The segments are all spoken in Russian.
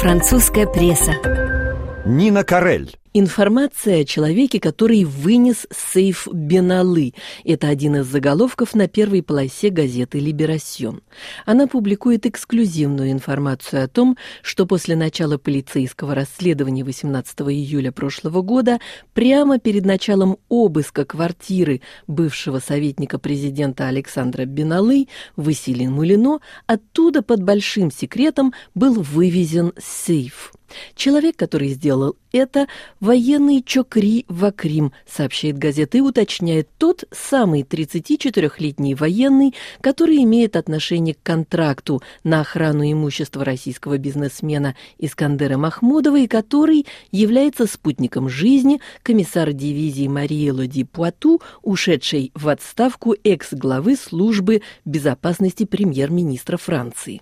Французская пресса. Нина Карель. Информация о человеке, который вынес сейф Беналы. Это один из заголовков на первой полосе газеты «Либерасьон». Она публикует эксклюзивную информацию о том, что после начала полицейского расследования 18 июля прошлого года, прямо перед началом обыска квартиры бывшего советника президента Александра Беналы в Issy-les-Moulineaux, оттуда под большим секретом был вывезен сейф. Человек, который сделал это, военный Чокри Вакрим, сообщает газета и уточняет, тот самый 34-летний военный, который имеет отношение к контракту на охрану имущества российского бизнесмена Искандера Махмудова и который является спутником жизни комиссара дивизии Марии Элоди Пуату, ушедшей в отставку экс-главы службы безопасности премьер-министра Франции.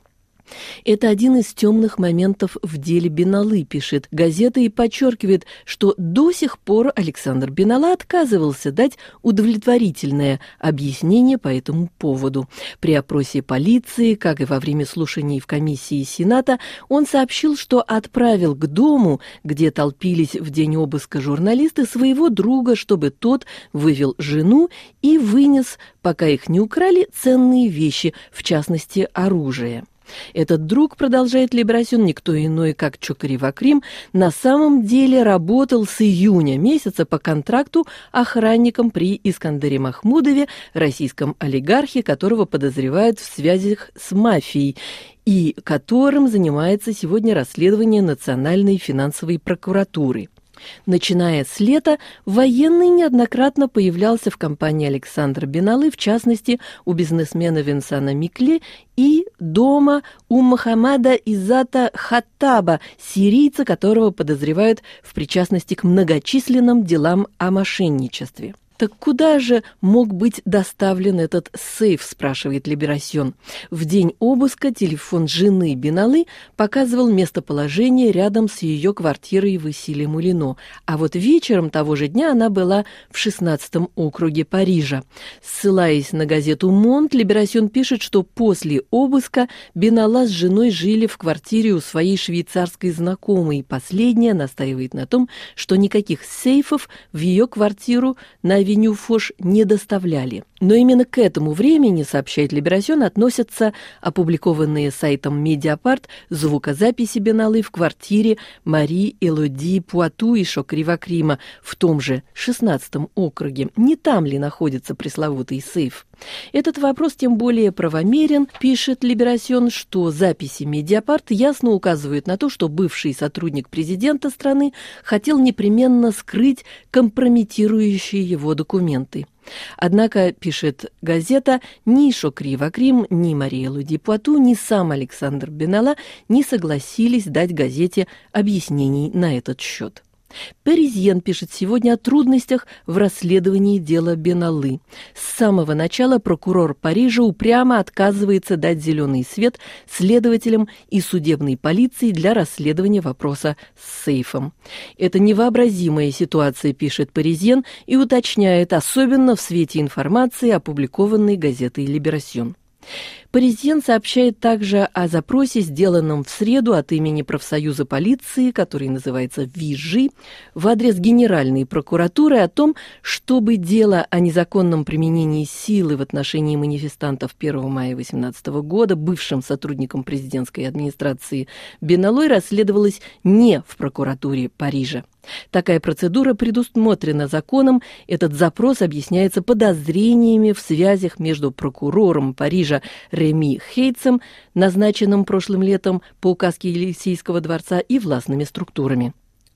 Это один из темных моментов в деле Беналы, пишет газета, и подчеркивает, что до сих пор Александр Бенала отказывался дать удовлетворительное объяснение по этому поводу. При опросе полиции, как и во время слушаний в комиссии Сената, он сообщил, что отправил к дому, где толпились в день обыска журналисты, своего друга, чтобы тот вывел жену и вынес, пока их не украли, ценные вещи, в частности, оружие. Этот друг, продолжает Либерасьон, никто иной, как Чокри Вакрим, на самом деле работал с июня месяца по контракту охранником при Искандере Махмудове, российском олигархе, которого подозревают в связях с мафией, и которым занимается сегодня расследование Национальной финансовой прокуратуры. Начиная с лета, военный неоднократно появлялся в компании Александра Беналы, в частности, у бизнесмена Винсана Микле и дома у Мохаммада Иззата Хаттаба, сирийца, которого подозревают в причастности к многочисленным делам о мошенничестве. Так куда же мог быть доставлен этот сейф, спрашивает Либерасьон. В день обыска телефон жены Беналы показывал местоположение рядом с ее квартирой в Issy-les-Moulineaux, а вот вечером того же дня она была в 16-м округе Парижа. Ссылаясь на газету «Монт», Либерасьон пишет, что после обыска Бенала с женой жили в квартире у своей швейцарской знакомой, и последняя настаивает на том, что никаких сейфов в ее квартиру на авеню Фош не доставляли. Но именно к этому времени, сообщает Либерасьон, относятся опубликованные сайтом Mediapart звукозаписи Беналы в квартире Мари Элоди Пуату и Чокри Вакрима в том же 16-м округе. Не там ли находится пресловутый сейф? Этот вопрос тем более правомерен, пишет Либерасьон, что записи Mediapart ясно указывают на то, что бывший сотрудник президента страны хотел непременно скрыть компрометирующие его документы. Однако, пишет газета, ни Чокри Вакрим, ни Мария Элоди Пуату, ни сам Александр Бенала не согласились дать газете объяснений на этот счет. Паризьен пишет сегодня о трудностях в расследовании дела Беналы. С самого начала прокурор Парижа упрямо отказывается дать зеленый свет следователям и судебной полиции для расследования вопроса с сейфом. Это невообразимая ситуация, пишет Паризьен, и уточняет, особенно в свете информации, опубликованной газетой «Либерасьон». Паризьен сообщает также о запросе, сделанном в среду от имени профсоюза полиции, который называется «Вижи», в адрес Генеральной прокуратуры о том, чтобы дело о незаконном применении силы в отношении манифестантов 1 мая 2018 года бывшим сотрудником президентской администрации Беналой расследовалось не в прокуратуре Парижа. Такая процедура предусмотрена законом. Этот запрос объясняется подозрениями в связях между прокурором Парижа Реми Хейтсом, назначенным прошлым летом по указке Елисейского дворца, и властными структурами.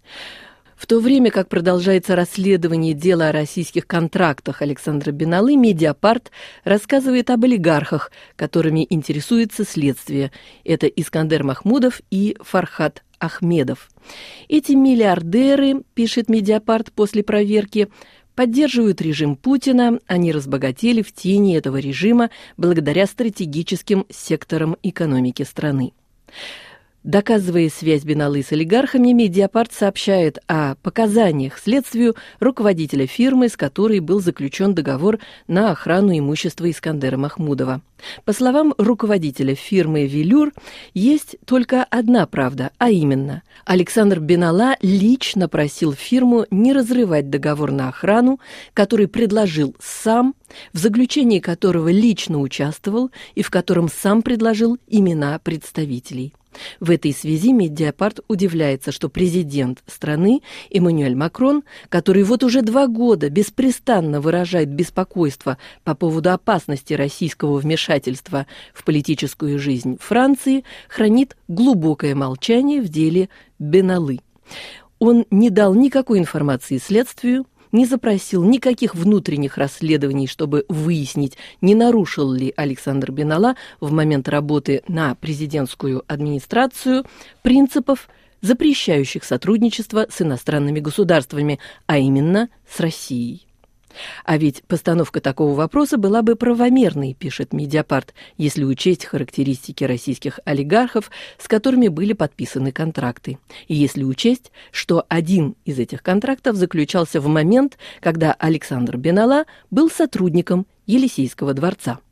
В то время как продолжается расследование дела о российских контрактах Александра Беналы, Mediapart рассказывает об олигархах, которыми интересуется следствие. Это Искандер Махмудов и Фархад Ахмедов. Эти миллиардеры, пишет Mediapart после проверки, поддерживают режим Путина, они разбогатели в тени этого режима благодаря стратегическим секторам экономики страны. Доказывая связь Беналы с олигархами, Медиапарт сообщает о показаниях следствию руководителя фирмы, с которой был заключен договор на охрану имущества Искандера Махмудова. По словам руководителя фирмы «Велюр», есть только одна правда, а именно, Александр Бенала лично просил фирму не разрывать договор на охрану, который предложил сам, в заключении которого лично участвовал и в котором сам предложил имена представителей. В этой связи Медиапарт удивляется, что президент страны Эммануэль Макрон, который вот уже 2 года беспрестанно выражает беспокойство по поводу опасности российского вмешательства в политическую жизнь Франции, хранит глубокое молчание в деле Беналы. Он не дал никакой информации следствию, не запросил никаких внутренних расследований, чтобы выяснить, не нарушил ли Александр Бенала в момент работы на президентскую администрацию принципов, запрещающих сотрудничество с иностранными государствами, а именно с Россией. А ведь постановка такого вопроса была бы правомерной, пишет Медиапарт, если учесть характеристики российских олигархов, с которыми были подписаны контракты. И если учесть, что один из этих контрактов заключался в момент, когда Александр Бенала был сотрудником Елисейского дворца.